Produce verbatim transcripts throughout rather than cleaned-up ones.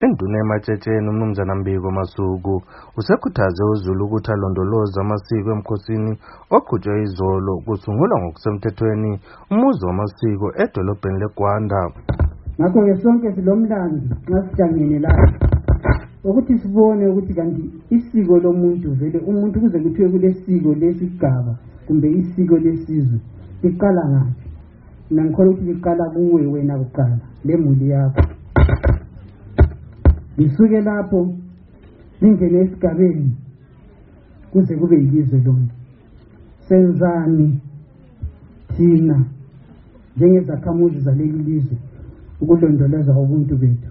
Induna ematshetsheni uMnumzana Mbiko Masuku usekhuthaze uZulu ukuthi alondoloze amasiko emkhosini oqhutshwe izolo kusungulwa ngokusemthethweni umuzi wamasiko edolobheni leGwanda. Ngakho-ke sonke silomlando nxa sihlangene lapha ukuthi sibone ukuthi kanti isiko lomuntu vele umuntu kuze kuthiwe kulesiko lesigaba kumbe isiko lesizwe liqala ngaphi. Mina ngikholwa ukuthi liqala kuwe wena kuqala lemuli yakho. Lisuke lapho lingene esigabeni kuze kube yilizwe lonke. Senzani thina njengezakhamuzi zaleli lizwe ukulondoloza ubuntu bethu?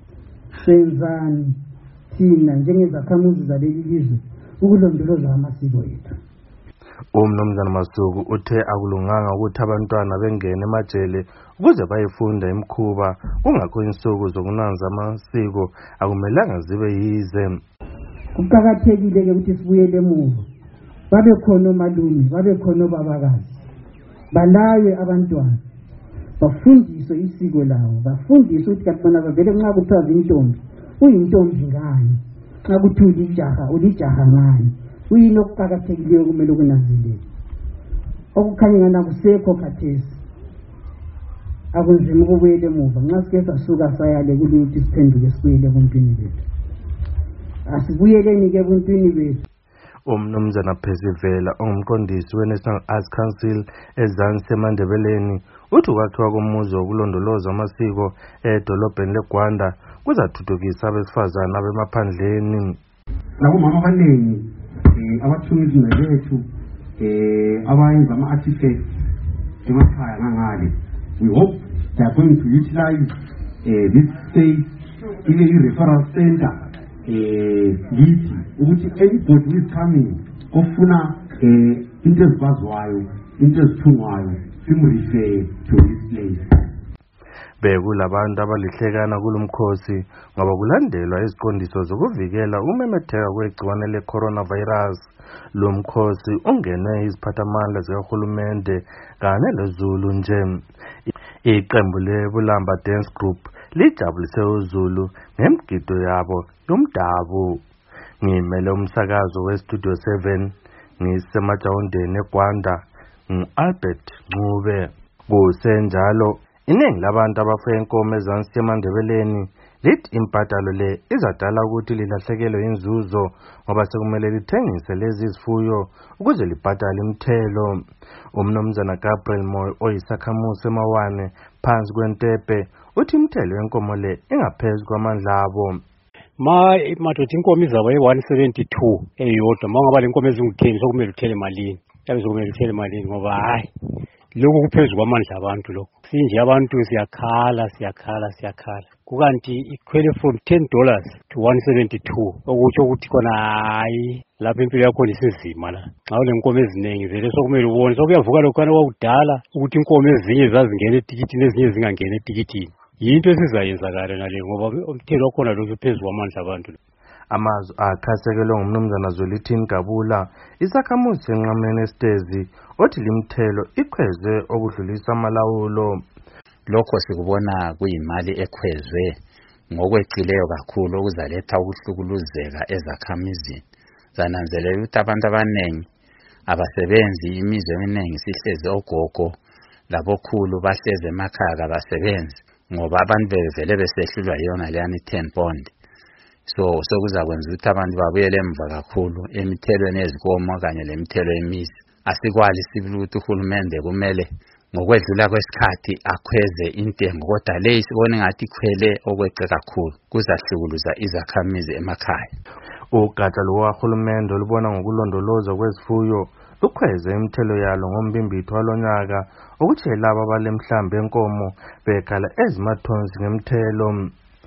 Senzani thina njengezakhamuzi zaleli lizwe ukulondoloza amasiko ethu? UMnumzana Masuku uthe akulunganga ukuthi abantwana bengene emajele ukuze bayifunda imikhuba, kungakho insuku zokunanza amasiko akumelanga zibe yize. Kuqakathekile ukuthi sibuyele emuva. Babe khona omalume, babe khona obabakazi, balawe abantwana, bafundiswe isiko lawo, bafundiswe ukuthi kanti bona bavele nxa kuthiwa intombi uyintombi ngani, nxa kuthi ulijaha ulijaha ngani, uyini okuqakathekileyo kumele ukunanzelele. Okukhanya ngani akusekho khathesi, akunzima ukubuyela emuva. Nxa sike sasuka sayale kulutho siphenduke sibuyele ebuntwini bethu. Asibuyeleni ke ebuntwini bethu. UMnumzana Phezivela ongumqondisi we-National Arts Council eZansi eMandebeleni uthi ukwakhiwa komuzi wokulondoloza amasiko edolobheni leGwanda kuzathuthukisa abesifazane abemaphandleni. Labomama abaningi abathunga bethu abayenza ama-artifacts emakhaya ngangale. We hope they are going to utilize uh, this space in a referral center. Lithi ukuthi anybody who is coming ofuna into ezibazwayo, into ezithungwayo, simrefer to this place. Bekulabantu abalihlekana kulomkhosi ngoba kulandelwa iziqondiso zokuvikela umemetheka kwegciwane le-coronavirus. Lo mkhosi ungenwe iziphathamandla zikahulumende kanye leZulu nje. Iqembu leBulamba Dance Group lijabulise uZulu ngemgido yabo yomdabu. Ngimele umsakazo weStudio seven ngisemajawundeni eGwanda ngu-Albert Ncube. Kusenjalo iningi labantu abafuye inkomo eZansi eMandebeleni lithi impatalo le izadala ukuthi lilahlekelwe inzuzo ngoba sekumele lithengise lezi zifuyo ukuze libhadale imithelo. UMnumzana Gabriel Moyo oyisakhamuzi eMawane phansi kwentepe uthi imithelo yenkomo le ingaphezu kwamandla abo. Ma madoda inkomo izaba ye-one seventy-two eyodwa ma ngaba le nkomo ezingu-ten sokumele uthele malini, yabe sokumele uthele malini ngoba hayi lokhu kuphezu kwamandla abantu. Lokhu sinje abantu siyakhala siyakhala siyakhala kukanti ikhwele from ten dollars to one seventy-two okutsho ukuthi khona hayi lapho impilo yakho isezima la. Nxa ulenkomo eziningi vele sokumele ubone sokuyavuka lokhana wakudala ukuthi inkomo ezinye zazingena etikitini ezinye zingangena etikitini. Yinto esizayenzakala nale ngoba umthelo wakhona lokhu phezu kwamandla abantu. Amazwi akhasekelwe nguMnumzana Zwelithini Gabula isakhamuzi senqameni esitezi othi limthelo ikhwezwe okudlulisa amalawulo. Lokho sikubona kuyimali ekhwezwe ngokweqileyo kakhulu okuzaletha ukuhlukuluzeka ezakhamizini. Zananzelela ukuthi abantu abanengi abasebenzi, imizwa eminingi sihlezi ogogo labokhulu bahlezi emakhaya kabasebenzi ngoba abantu bevele besehlulwa yona leyani ten bond. So sokuzakwenza ukuthi abantu babuyele emva kakhulu emithelweni yezinkomo kanye lemithelo yemizi. Asikwali sibili ukuthi uhulumende kumele ngokwedlula kwesikhathi akhweze intengo kodwa le isibone ngathi ikhwele okweqe kakhulu kuzahlukuluza izakhamizi emakhaya. Ugatsha lukahulumende olubona ngokulondoloza kwezifuyo lukhweze imithelo yalo ngombimbitho walonyaka ukuthi laba abalemhlambi enkomo bekhala ezimathonsi ngemithelo.